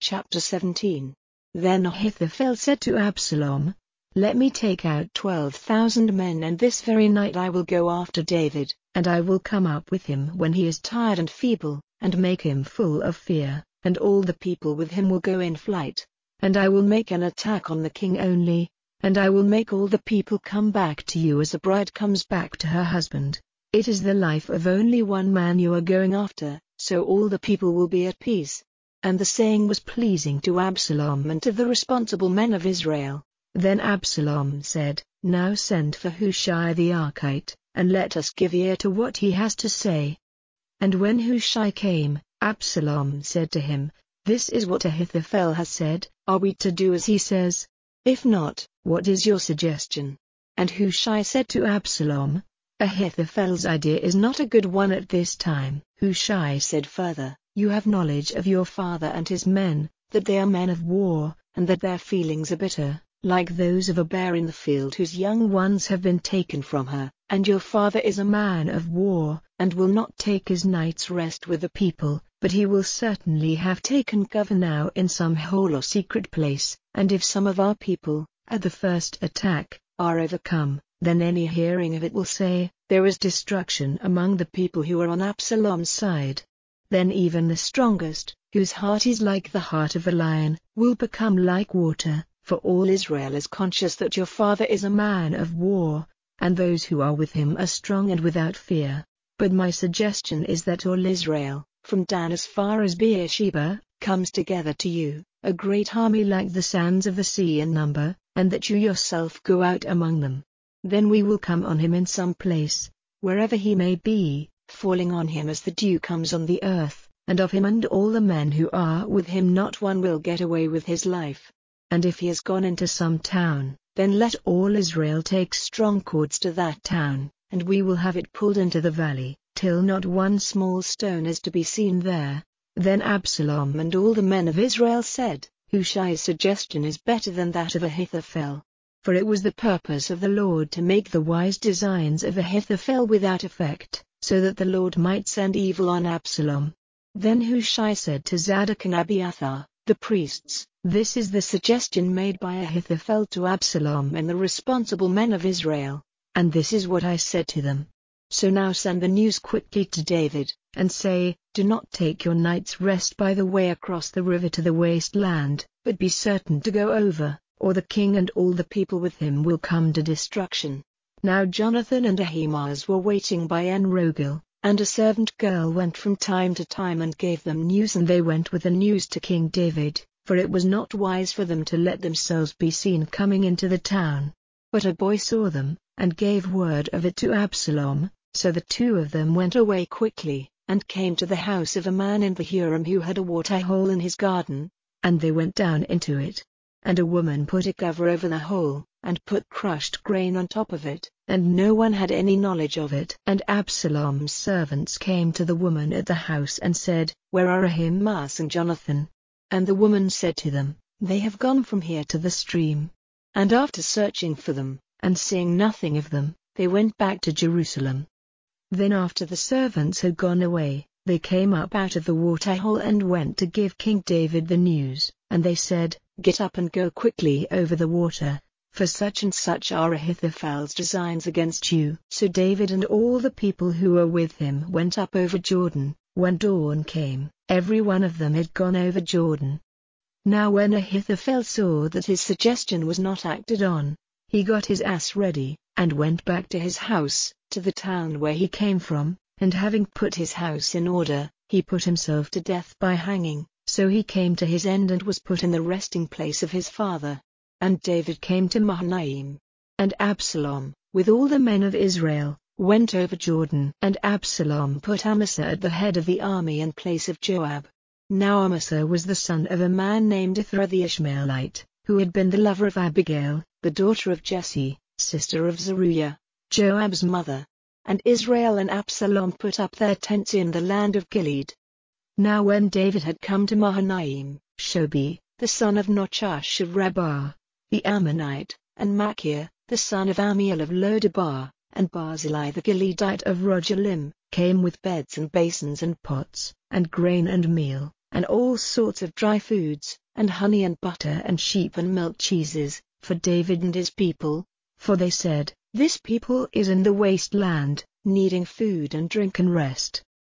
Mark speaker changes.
Speaker 1: Chapter 17. Then Ahithophel said to Absalom, "Let me take out 12,000 men, and this very night I will go after David, and I will come up with him when he is tired and feeble, and make him full of fear, and all the people with him will go in flight. And I will make an attack on the king only, and I will make all the people come back to you as a bride comes back to her husband. It is the life of only one man you are going after, so all the people will be at peace." And the saying was pleasing to Absalom and to the responsible men of Israel. Then Absalom said, "Now send for Hushai the Archite, and let us give ear to what he has to say." And when Hushai came, Absalom said to him, "This is what Ahithophel has said, are we to do as he says? If not, what is your suggestion?" And Hushai said to Absalom, "Ahithophel's idea is not a good one at this time." Hushai said further, "You have knowledge of your father and his men, that they are men of war, and that their feelings are bitter, like those of a bear in the field whose young ones have been taken from her. And your father is a man of war, and will not take his night's rest with the people, but he will certainly have taken cover now in some hole or secret place. And if some of our people, at the first attack, are overcome, then any hearing of it will say, 'There is destruction among the people who are on Absalom's side.' Then even the strongest, whose heart is like the heart of a lion, will become like water, for all Israel is conscious that your father is a man of war, and those who are with him are strong and without fear. But my suggestion is that all Israel, from Dan as far as Beersheba, comes together to you, a great army like the sands of the sea in number, and that you yourself go out among them. Then we will come on him in some place, wherever he may be, falling on him as the dew comes on the earth, and of him and all the men who are with him not one will get away with his life. And if he has gone into some town, then let all Israel take strong cords to that town, and we will have it pulled into the valley, till not one small stone is to be seen there." Then Absalom and all the men of Israel said, "Hushai's suggestion is better than that of Ahithophel." For it was the purpose of the Lord to make the wise designs of Ahithophel without effect, so that the Lord might send evil on Absalom. Then Hushai said to Zadok and Abiathar, the priests, "This is the suggestion made by Ahithophel to Absalom and the responsible men of Israel, and this is what I said to them. So now send the news quickly to David, and say, 'Do not take your night's rest by the way across the river to the waste land, but be certain to go over, or the king and all the people with him will come to destruction.'" Now Jonathan and Ahimaaz were waiting by En-Rogel, and a servant girl went from time to time and gave them news, and they went with the news to King David, for it was not wise for them to let themselves be seen coming into the town. But a boy saw them, and gave word of it to Absalom, so the two of them went away quickly, and came to the house of a man in the Hurim who had a water-hole in his garden, and they went down into it. And a woman put a cover over the hole, and put crushed grain on top of it, and no one had any knowledge of it. And Absalom's servants came to the woman at the house and said, "Where are Ahimaaz and Jonathan?" And the woman said to them, "They have gone from here to the stream." And after searching for them, and seeing nothing of them, they went back to Jerusalem. Then after the servants had gone away, they came up out of the water-hole and went to give King David the news, and they said, "Get up and go quickly over the water, for such and such are Ahithophel's designs against you." So David and all the people who were with him went up over Jordan. When dawn came, every one of them had gone over Jordan. Now when Ahithophel saw that his suggestion was not acted on, he got his ass ready, and went back to his house, to the town where he came from, and having put his house in order, he put himself to death by hanging. So he came to his end and was put in the resting place of his father. And David came to Mahanaim. And Absalom, with all the men of Israel, went over Jordan. And Absalom put Amasa at the head of the army in place of Joab. Now Amasa was the son of a man named Ithra the Ishmaelite, who had been the lover of Abigail, the daughter of Jesse, sister of Zeruiah, Joab's mother. And Israel and Absalom put up their tents in the land of Gilead. Now when David had come to Mahanaim, Shobi, the son of Nachash of Rabbah, the Ammonite, and Machir, the son of Amiel of Lodebar, and Barzillai the Gileadite of Rogelim, came with beds and basins and pots, and grain and meal, and all sorts of dry foods, and honey and butter and sheep and milk cheeses, for David and his people, for they said, "This people is in the wasteland, needing food and drink and rest."